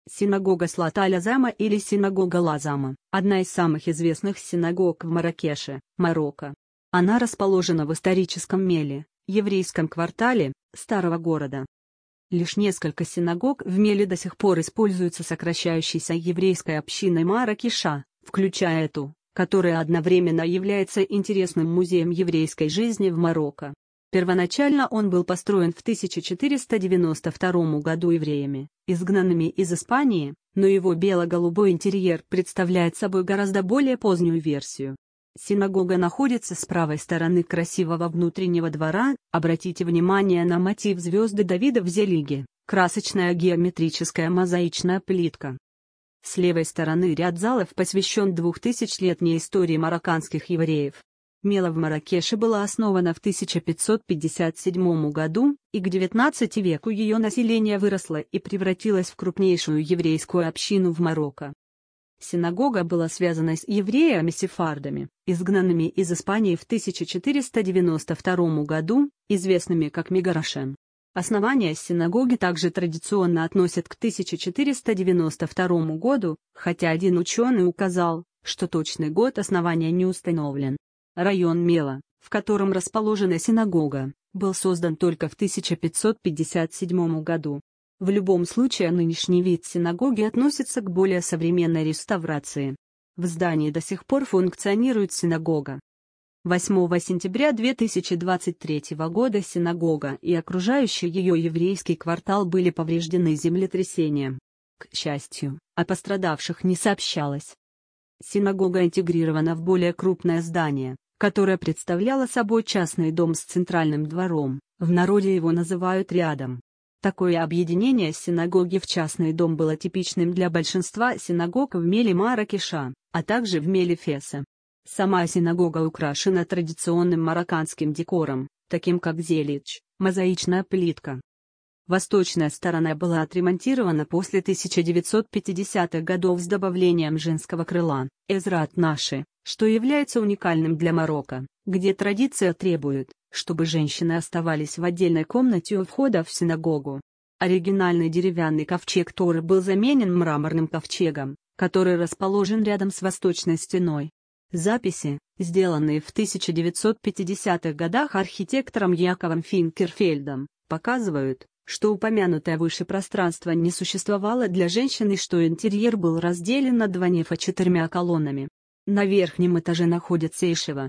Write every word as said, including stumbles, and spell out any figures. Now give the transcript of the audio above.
Синагога Слат аль-Азама или синагога Лазама – одна из самых известных синагог в Марракеше, Марокко. Она расположена в историческом Меле, еврейском квартале, старого города. Лишь несколько синагог в Меле до сих пор используются сокращающейся еврейской общиной Марракеша, включая эту, которая одновременно является интересным музеем еврейской жизни в Марокко. Первоначально он был построен в тысяча четыреста девяносто втором году евреями, изгнанными из Испании, но его бело-голубой интерьер представляет собой гораздо более позднюю версию. Синагога находится с правой стороны красивого внутреннего двора. Обратите внимание на мотив звезды Давида в зелиге, красочная геометрическая мозаичная плитка. С левой стороны ряд залов посвящен двухтысячелетней истории марокканских евреев. Мела в Марракеше была основана в тысяча пятьсот пятьдесят седьмом году, и к девятнадцатому веку ее население выросло и превратилось в крупнейшую еврейскую общину в Марокко. Синагога была связана с евреями-сефардами, изгнанными из Испании в тысяча четыреста девяносто втором году, известными как Мегарашем. Основание синагоги также традиционно относят к тысяча четыреста девяносто второму году, хотя один ученый указал, что точный год основания не установлен. Район Мела, в котором расположена синагога, был создан только в тысяча пятьсот пятьдесят седьмом году. В любом случае нынешний вид синагоги относится к более современной реставрации. В здании до сих пор функционирует синагога. восьмого сентября две тысячи двадцать третьего года синагога и окружающий ее еврейский квартал были повреждены землетрясением. К счастью, о пострадавших не сообщалось. Синагога интегрирована в более крупное здание, которое представляло собой частный дом с центральным двором, в народе его называют рядом. Такое объединение синагоги в частный дом было типичным для большинства синагог в Меле Марракеша, а также в Меле Феса. Сама синагога украшена традиционным марокканским декором, таким как зелич, мозаичная плитка. Восточная сторона была отремонтирована после тысяча девятьсот пятидесятых годов с добавлением женского крыла, Эзрат Наши, что является уникальным для Марокко, где традиция требует, чтобы женщины оставались в отдельной комнате у входа в синагогу. Оригинальный деревянный ковчег Торы был заменен мраморным ковчегом, который расположен рядом с восточной стеной. Записи, сделанные в тысяча девятьсот пятидесятых годах архитектором Яковом Финкерфельдом, показывают, что упомянутое выше пространство не существовало для женщин и что интерьер был разделен на два нефа четырьмя колоннами. На верхнем этаже находится ишева,